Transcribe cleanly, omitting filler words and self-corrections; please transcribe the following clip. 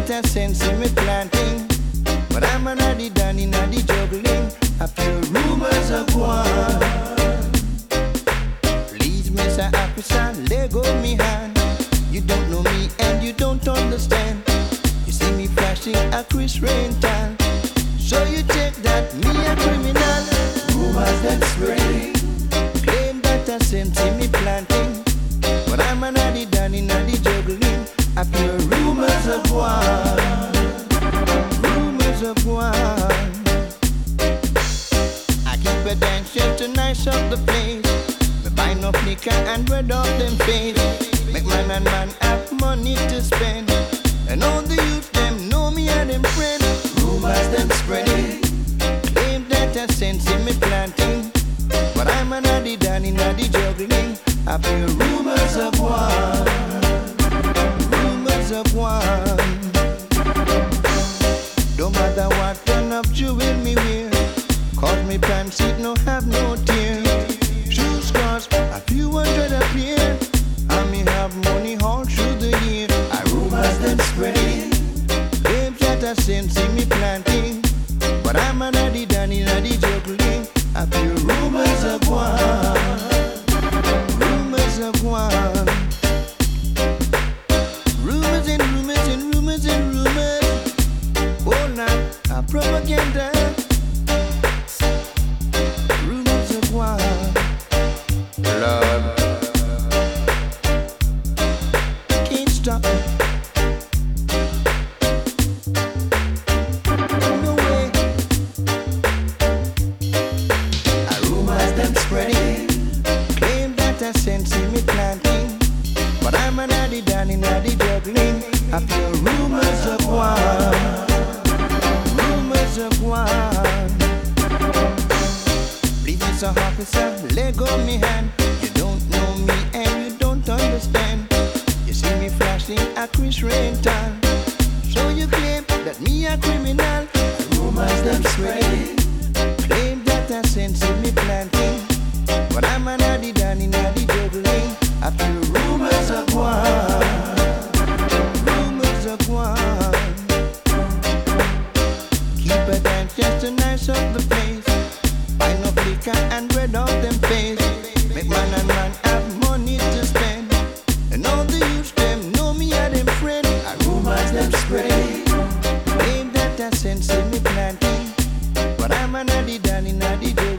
that I sense in me planting, but I'm an addy done in the juggling. A few rumors of one. Please, Mr. Officer, let go me hand. You don't know me and you don't understand. You see me flashing a Chris Rental, so you take that me a criminal. Rumors that spreading, claim that I sense in me planting, but I'm an addy done in the juggling. I feel rumors of one, rumors of one. I keep a dancing to nice up the place. Me buy no liquor and red off them face. Make man and man have money to spend, and all the youth them know me and them friend. Rumors them spreading, claim that I sense in me planting, but I'm an addy done in the juggling. I feel rumors of one, rumors of one. Don't matter what turn up jewel me wear, cause me pants it no have no tear. Shoes cost a few hundred a pair, and me have money all through the year. I rumors them spreading, claims that I sense in me planting, but I'm an addy done in the juggling. I feel rumors of one, rumors of one. Rumors and rumors and rumors and rumors. Oh, now a propaganda. Rumors of one. Lord, can't stop. No way. Rumors them spreading, claim that I sense in me planting, but I'm an addy done in the juggling. I feel rumors of one, rumors of one. Please, Mr. Officer, let go me hand. You don't know me and you don't understand. You see me flashing a Chris Rental, so you claim that me a criminal. Rumors them spreading, claim that I sense in me planting, but I'm an addy done in the juggling. I feel rumors of one, rumors of one. Keep a dance just to nice up the place. Buy no liquor and red off them face. Make man and man have money to spend, and all the youths them know me and them friend. I rumors them spreading, claim that I sense in me planting, but I'm an addy done in the